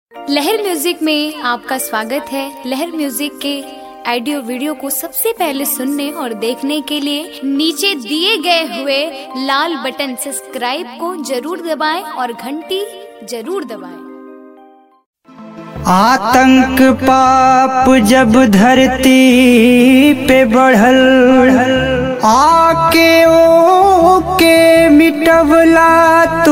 लहर म्यूजिक में आपका स्वागत है। लहर म्यूजिक के ऑडियो वीडियो को सबसे पहले सुनने और देखने के लिए नीचे दिए गए हुए लाल बटन सब्सक्राइब को जरूर दबाएं और घंटी जरूर दबाएं। आतंक पाप जब धरती पे बढ़ल, आके ओके मिटवला तू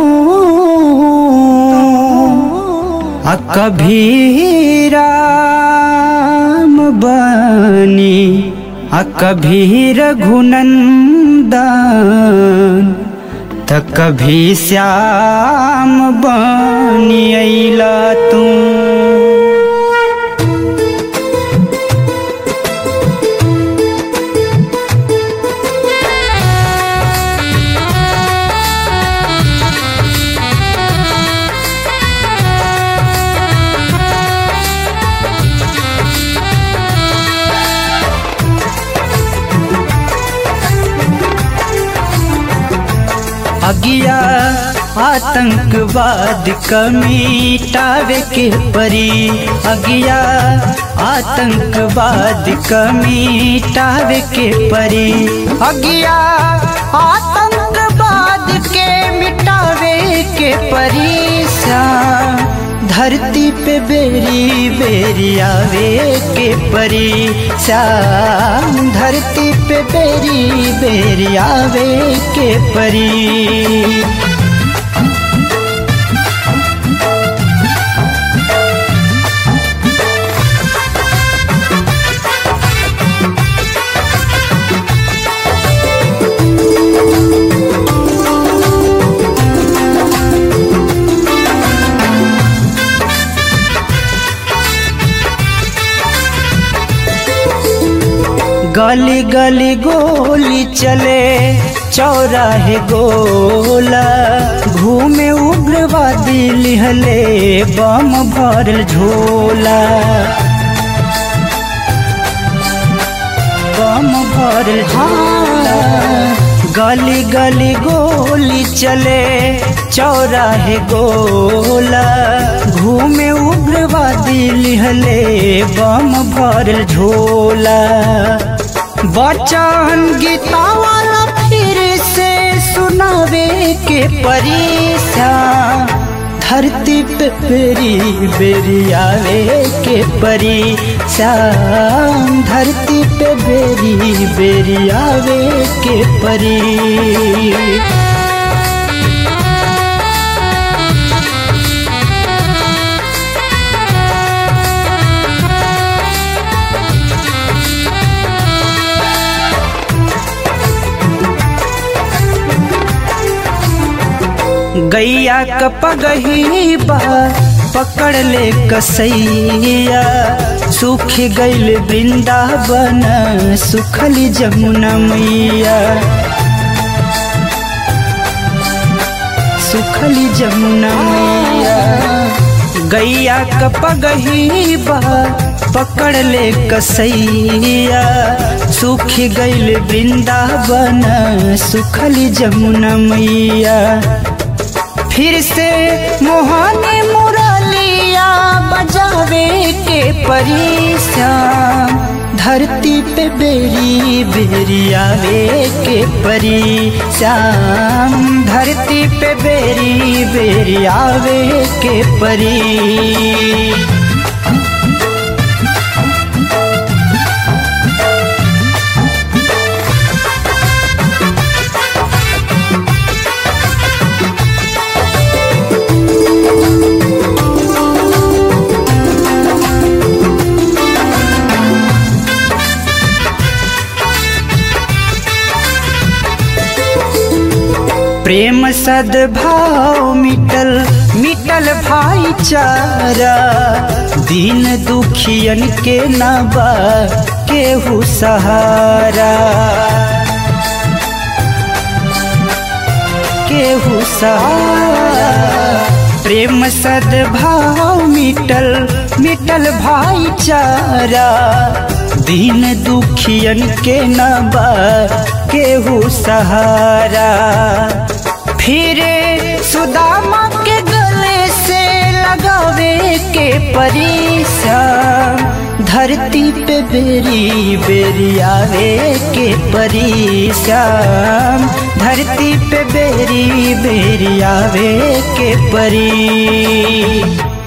कभी राम बनी कभी रघुनंदन त कभी श्याम बनी अइला तू। अगिया आतंकवाद क मिटावे के परी, अगिया आतंकवाद क मिटावे के परी, अगिया आतंकवाद के मिटावे के परी। धरती पे बेरी बेरी आवे के परी, श्याम धरती पे बेरी बेरी आवे के परी। गली गली गोली चले चौराहे गोला, घूमे उग्रवादी लिहले बम भरल झोला, बम भरल झोला। गली गली गोली चले चौराहे गोला, घूमे उग्रवादी लिहले बम भरल झोला। बचन गीता वाला फिर से सुनावे के परी, धरती पे बेरी बेरी आवे के परी, श्याम धरती पे बेरी बेरी आवे के परी। गैया क पगही बा पकड़ ले कसैया, सूख गइल वृंदावन सुखली जमुना मैया, सुखली जमुना मैया। गैया क पगही बा पकड़ ले कसैया, सूख गइल वृंदावन सुखली जमुना मैया। फिर से मोहनी मुरलिया बजावे के परी, धरती पे बेरी बेरी आवे के परी, श्याम धरती पे बेरी बेरी आवे के परी। प्रेम सद्भाव मिटल मिटल भाईचारा, दीन दुखियन के ना बा केहू सहारा, केहू सहारा। प्रेम सद्भाव मिटल मिटल भाईचारा, दीन दुखियन के ना बा केहू सहारा। फिर सुदामा के गले से लगावे परी श्याम, धरती पे बेरी बेरी आवे के परी श्याम, धरती पे बेरी बेरी आवे के परी।